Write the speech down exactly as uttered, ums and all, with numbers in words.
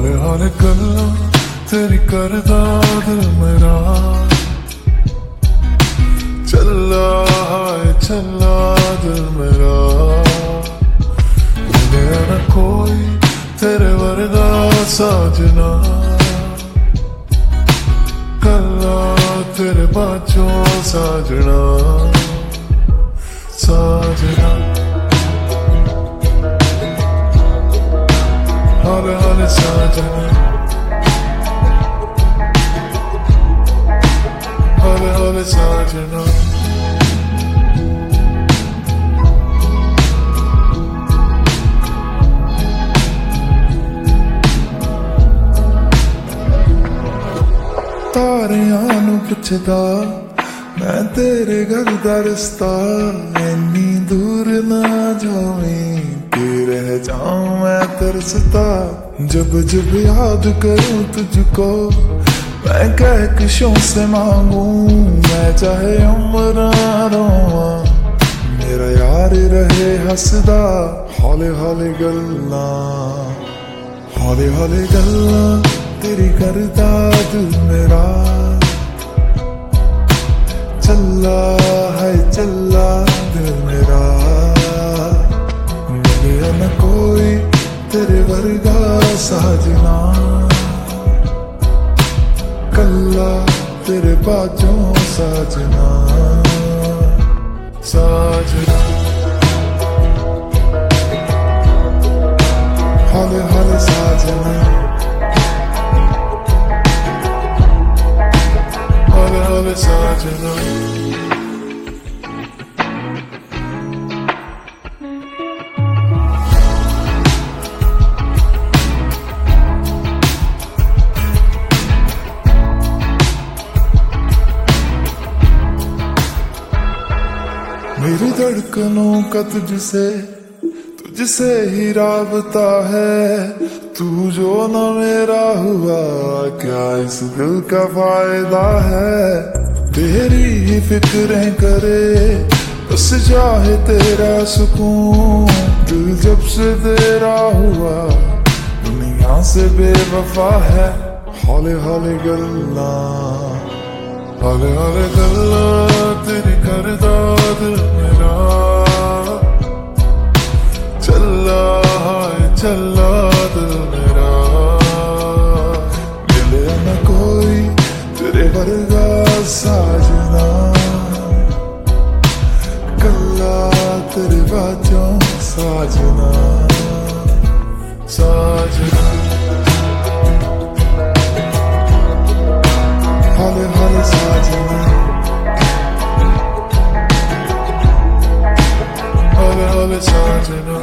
हौले हौले गल्लां तेरी करदा दिल मेरा चला हाय चला दिल मेरा मिले ना कोई तेरे वर्गा साजना कल्ला तेरे बाजों साजना साजना हौले हौले साजना हौले हौले साजना तारियां नू पुछदा मैं तेरे घर दा रस्ता इन्नी दूर ना जावीं कि रह जाऊं मैं तरसता जब जब याद करूं तुझको मैं कहकशों से मांगूं मैं चाहे उम्र रोवां मेरा यार रहे हसदा हौले हौले गल्लां हौले हौले गल्लां तेरी करदा दिल मेरा चला है चला दिल मेरा मिले न कोई तेरे वर्गा साजना कल्ला तेरे बाजों साजना साजना हौले हौले साजना हौले हौले साजना मेरी धड़कनों का तुझसे तुझसे ही राबता है तू जो न मेरा हुआ क्या इस दिल का फायदा है तेरी ही फिक्रें करे बस चाहे तेरा सुकून दिल जब से तेरा हुआ दुनिया से बेवफा है हौले हौले गल्लां हौले हौले गल्लां तेरी करदा दिल मेरा चला हाय चला दिल मेरा मिले न कोई तेरे वर्गा साजना कल्ला तेरे बाजों साजना साजना हौले हौले साजना हौले हौले साजना